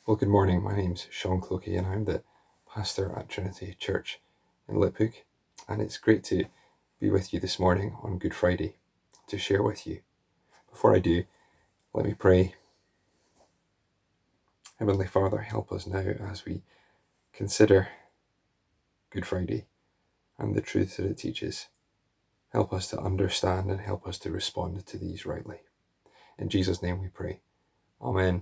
Well, good morning. My name's Sean Clokey and I'm the pastor at Trinity Church in Liphook. And it's great to be with you this morning on Good Friday to share with you. Before I do, let me pray. Heavenly Father, help us now as we consider Good Friday and the truths that it teaches. Help us to understand and help us to respond to these rightly. In Jesus' name we pray. Amen.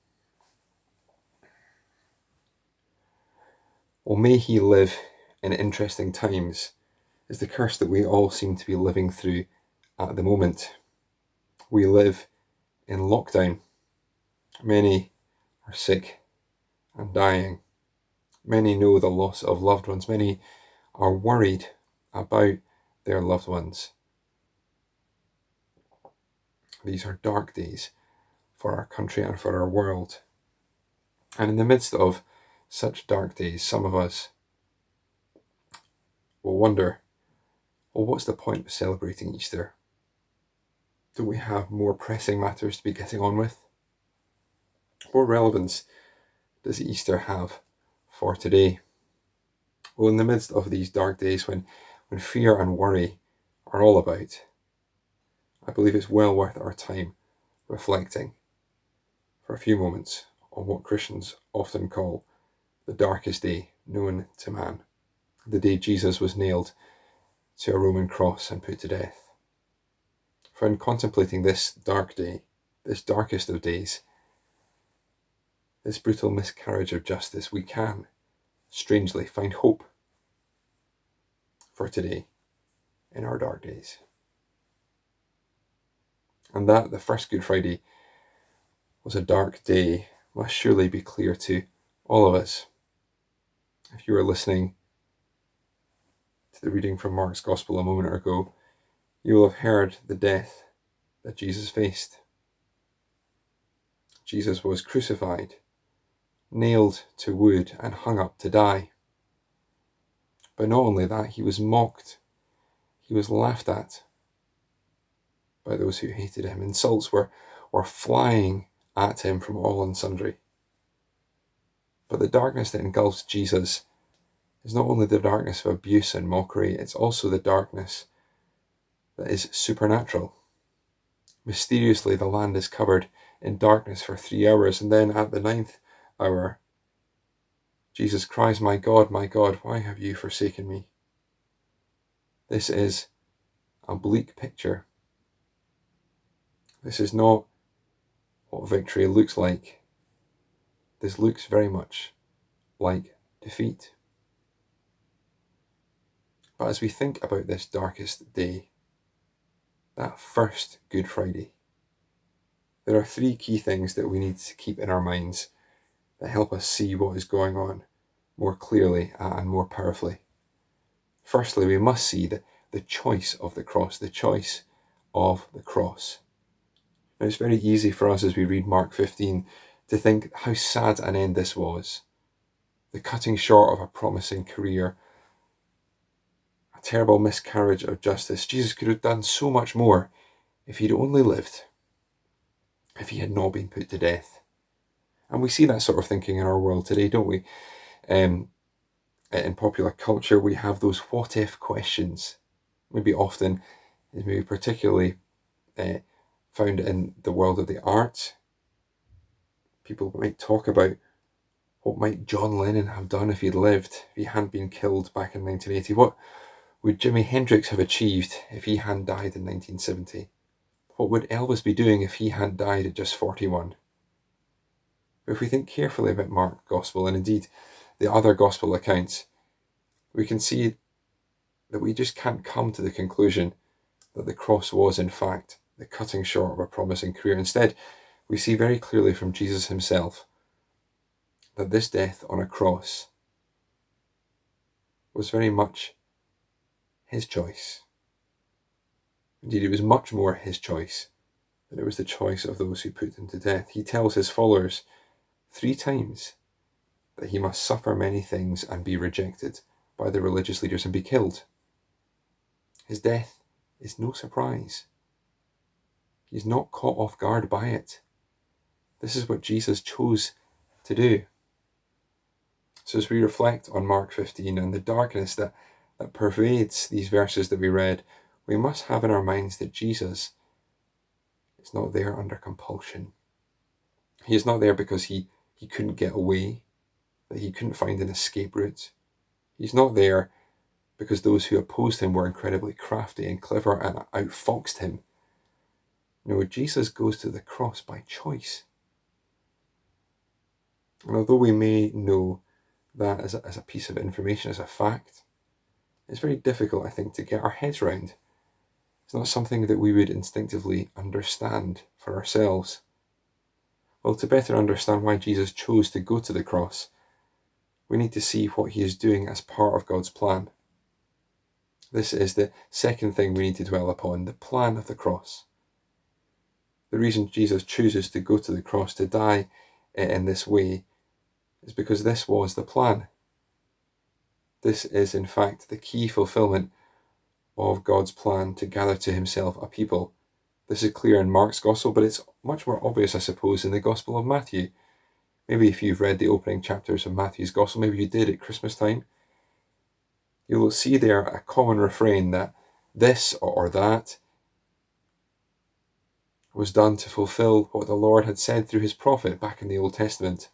Well, may he live in interesting times is the curse that we all seem to be living through at the moment. We live in lockdown. Many are sick and dying. Many know the loss of loved ones. Many are worried about their loved ones. These are dark days for our country and for our world. And in the midst of such dark days, some of us will wonder, well, what's the point of celebrating Easter? Do we have more pressing matters to be getting on with? What relevance does Easter have for today? Well, in the midst of these dark days when fear and worry are all about, I believe it's well worth our time reflecting for a few moments on what Christians often call the darkest day known to man, the day Jesus was nailed to a Roman cross and put to death. For in contemplating this dark day, this darkest of days, this brutal miscarriage of justice, we can, strangely, find hope for today in our dark days. And that the first Good Friday was a dark day must surely be clear to all of us. If you were listening to the reading from Mark's Gospel a moment ago, you will have heard the death that Jesus faced. Jesus was crucified, nailed to wood, and hung up to die. But not only that, he was mocked, he was laughed at by those who hated him. Insults were flying at him from all and sundry. But the darkness that engulfs Jesus is not only the darkness of abuse and mockery, it's also the darkness that is supernatural. Mysteriously, the land is covered in darkness for 3 hours, and then at the 9th hour, Jesus cries, my God, why have you forsaken me?" This is a bleak picture. This is not what victory looks like. This looks very much like defeat. But as we think about this darkest day, that first Good Friday, there are 3 key things that we need to keep in our minds that help us see what is going on more clearly and more powerfully. Firstly, we must see the choice of the cross, the choice of the cross. Now, it's very easy for us as we read Mark 15 to think how sad an end this was. The cutting short of a promising career, a terrible miscarriage of justice. Jesus could have done so much more if he'd only lived, if he had not been put to death. And we see that sort of thinking in our world today, don't we? In popular culture, we have those what if questions. Maybe often, maybe particularly found in the world of the arts. People might talk about what might John Lennon have done if he'd lived, if he hadn't been killed back in 1980. What would Jimi Hendrix have achieved if he hadn't died in 1970? What would Elvis be doing if he hadn't died at just 41? But if we think carefully about Mark's Gospel, and indeed the other Gospel accounts, we can see that we just can't come to the conclusion that the cross was, in fact, the cutting short of a promising career. Instead, we see very clearly from Jesus himself that this death on a cross was very much his choice. Indeed, it was much more his choice than it was the choice of those who put him to death. He tells his followers 3 times that he must suffer many things and be rejected by the religious leaders and be killed. His death is no surprise. He's not caught off guard by it. This is what Jesus chose to do. So as we reflect on Mark 15 and the darkness that pervades these verses that we read, we must have in our minds that Jesus is not there under compulsion. He is not there because he couldn't get away, that he couldn't find an escape route. He's not there because those who opposed him were incredibly crafty and clever and outfoxed him. No, Jesus goes to the cross by choice. And although we may know that as a piece of information, as a fact, it's very difficult, I think, to get our heads around. It's not something that we would instinctively understand for ourselves. Well, to better understand why Jesus chose to go to the cross, we need to see what he is doing as part of God's plan. This is the second thing we need to dwell upon, the plan of the cross. The reason Jesus chooses to go to the cross, to die in this way, is because this was the plan. This is, in fact, the key fulfillment of God's plan to gather to himself a people. This is clear in Mark's Gospel, but it's much more obvious, I suppose, in the Gospel of Matthew. Maybe if you've read the opening chapters of Matthew's Gospel, maybe you did at Christmas time, you will see there a common refrain that this or that was done to fulfill what the Lord had said through his prophet back in the Old Testament.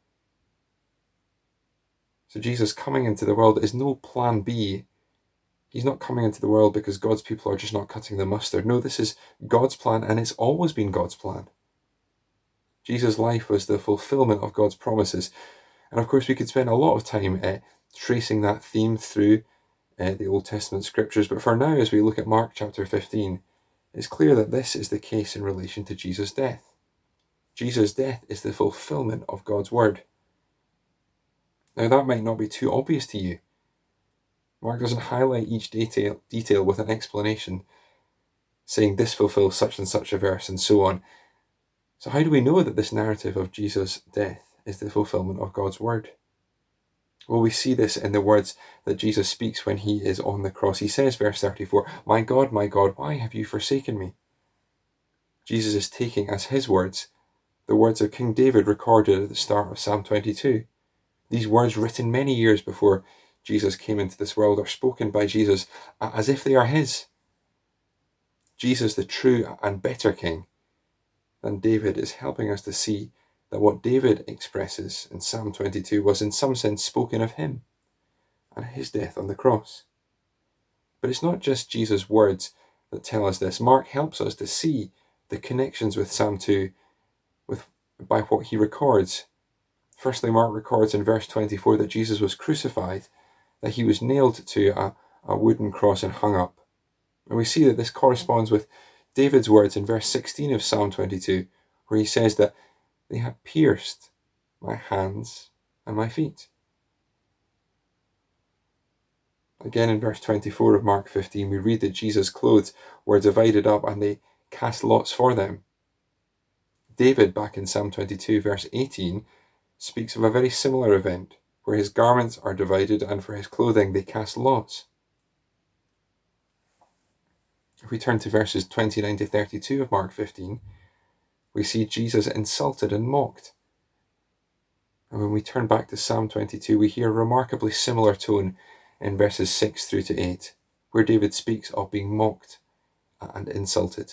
So Jesus coming into the world is no plan B. He's not coming into the world because God's people are just not cutting the mustard. No, this is God's plan, and it's always been God's plan. Jesus' life was the fulfillment of God's promises. And of course, we could spend a lot of time tracing that theme through the Old Testament scriptures. But for now, as we look at Mark chapter 15, it's clear that this is the case in relation to Jesus' death. Jesus' death is the fulfillment of God's word. Now, that might not be too obvious to you. Mark doesn't highlight each detail with an explanation, saying this fulfills such and such a verse and so on. So how do we know that this narrative of Jesus' death is the fulfillment of God's word? Well, we see this in the words that Jesus speaks when he is on the cross. He says, verse 34, my God, why have you forsaken me?" Jesus is taking as his words the words of King David recorded at the start of Psalm 22. These words, written many years before Jesus came into this world, are spoken by Jesus as if they are his. Jesus, the true and better king than David, is helping us to see that what David expresses in Psalm 22 was in some sense spoken of him and his death on the cross. But it's not just Jesus' words that tell us this. Mark helps us to see the connections with Psalm 2 by what he records. Firstly, Mark records in verse 24 that Jesus was crucified, that he was nailed to a wooden cross and hung up. And we see that this corresponds with David's words in verse 16 of Psalm 22, where he says that they have pierced my hands and my feet. Again, in verse 24 of Mark 15, we read that Jesus' clothes were divided up and they cast lots for them. David, back in Psalm 22, verse 18, speaks of a very similar event, where his garments are divided and for his clothing they cast lots. If we turn to verses 29 to 32 of Mark 15, we see Jesus insulted and mocked. And when we turn back to Psalm 22, we hear a remarkably similar tone in verses 6 through to 8, where David speaks of being mocked and insulted.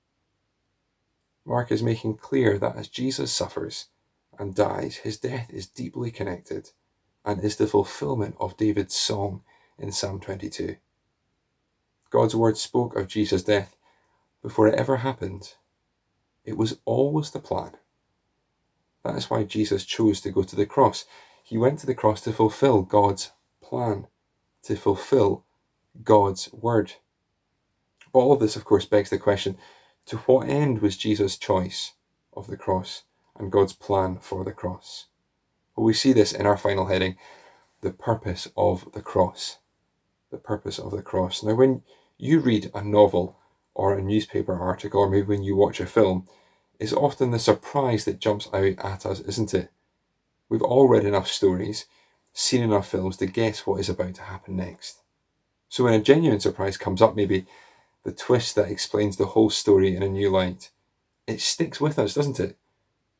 Mark is making clear that as Jesus suffers and dies, his death is deeply connected and is the fulfillment of David's song in Psalm 22. God's word spoke of Jesus' death before it ever happened. It was always the plan. That is why Jesus chose to go to the cross. He went to the cross to fulfill God's plan, to fulfill God's word. But all of this, of course, begs the question, to what end was Jesus' choice of the cross and God's plan for the cross? Well, we see this in our final heading, the purpose of the cross. The purpose of the cross. Now, when you read a novel or a newspaper article, or maybe when you watch a film, it's often the surprise that jumps out at us, isn't it? We've all read enough stories, seen enough films to guess what is about to happen next. So when a genuine surprise comes up, maybe the twist that explains the whole story in a new light, it sticks with us, doesn't it?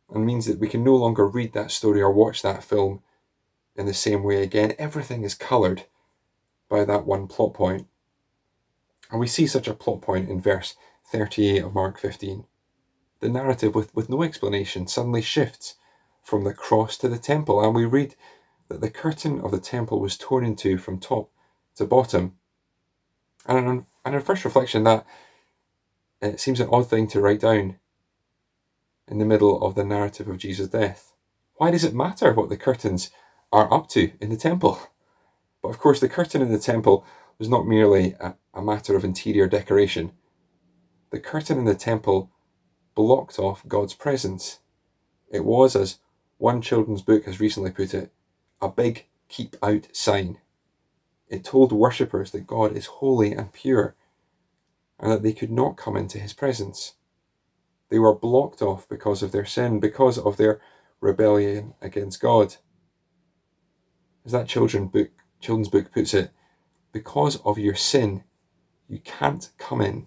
and means that we can no longer read that story or watch that film in the same way again. Everything is coloured by that one plot point. And we see such a plot point in verse 38 of Mark 15. The narrative, with no explanation, suddenly shifts from the cross to the temple, and we read that the curtain of the temple was torn in two from top to bottom. And on first reflection, that it seems an odd thing to write down in the middle of the narrative of Jesus' death. Why does it matter what the curtains are up to in the temple? But of course, the curtain in the temple was not merely a matter of interior decoration. The curtain in the temple blocked off God's presence. It was, as one children's book has recently put it, a big keep out sign. It told worshippers that God is holy and pure, and that they could not come into his presence. They were blocked off because of their sin, because of their rebellion against God. As that children's book puts it, because of your sin, you can't come in.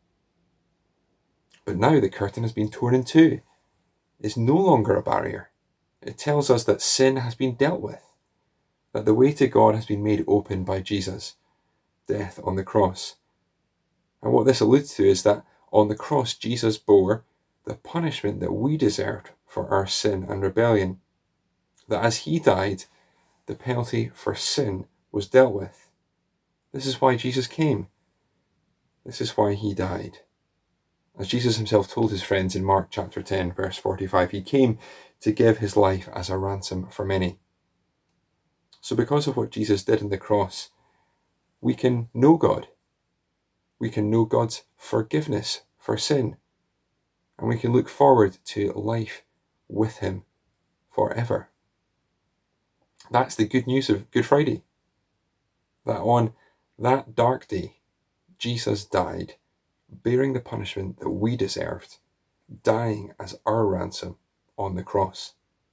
But now the curtain has been torn in two. It's no longer a barrier. It tells us that sin has been dealt with, that the way to God has been made open by Jesus' death on the cross. And what this alludes to is that on the cross, Jesus bore the punishment that we deserved for our sin and rebellion. That as he died, the penalty for sin was dealt with. This is why Jesus came. This is why he died. As Jesus himself told his friends in Mark chapter 10, verse 45, he came to give his life as a ransom for many. So because of what Jesus did on the cross, we can know God. We can know God's forgiveness for sin. And we can look forward to life with him forever. That's the good news of Good Friday. That on that dark day, Jesus died, bearing the punishment that we deserved, dying as our ransom on the cross.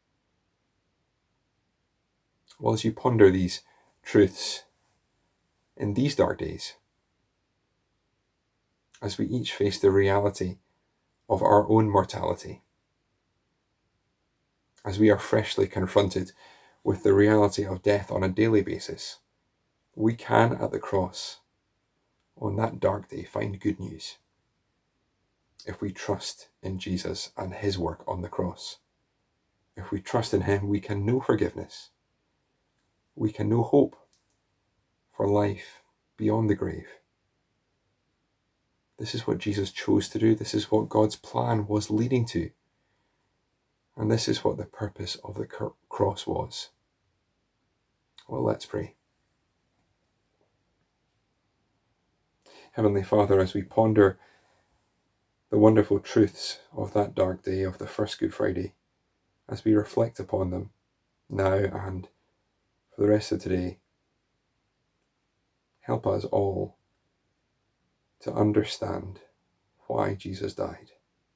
Well, as you ponder these truths in these dark days, as we each face the reality of our own mortality, as we are freshly confronted with the reality of death on a daily basis, we can at the cross, on that dark day, find good news. If we trust in Jesus and his work on the cross, if we trust in him, we can know forgiveness. We can know hope for life beyond the grave. This is what Jesus chose to do. This is what God's plan was leading to. And this is what the purpose of the cross was. Well, let's pray. Heavenly Father, as we ponder the wonderful truths of that dark day of the first Good Friday, as we reflect upon them now and for the rest of today, help us all to understand why Jesus died.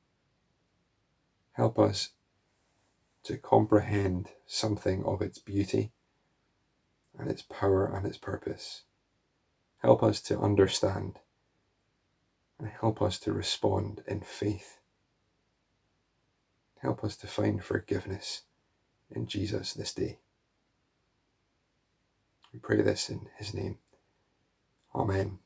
Help us to comprehend something of its beauty and its power and its purpose. Help us to understand and help us to respond in faith. Help us to find forgiveness in Jesus this day. We pray this in his name. Amen.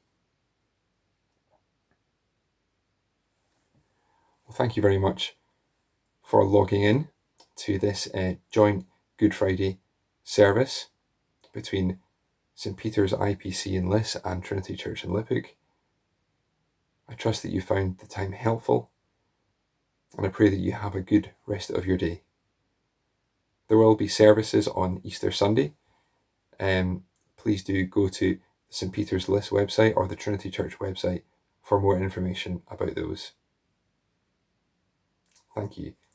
Well, thank you very much for logging in to this joint Good Friday service between St. Peter's IPC in Liss and Trinity Church in Liphook. I trust that you found the time helpful, and I pray that you have a good rest of your day. There will be services on Easter Sunday. Please do go to the St. Peter's Liss website or the Trinity Church website for more information about those. Thank you.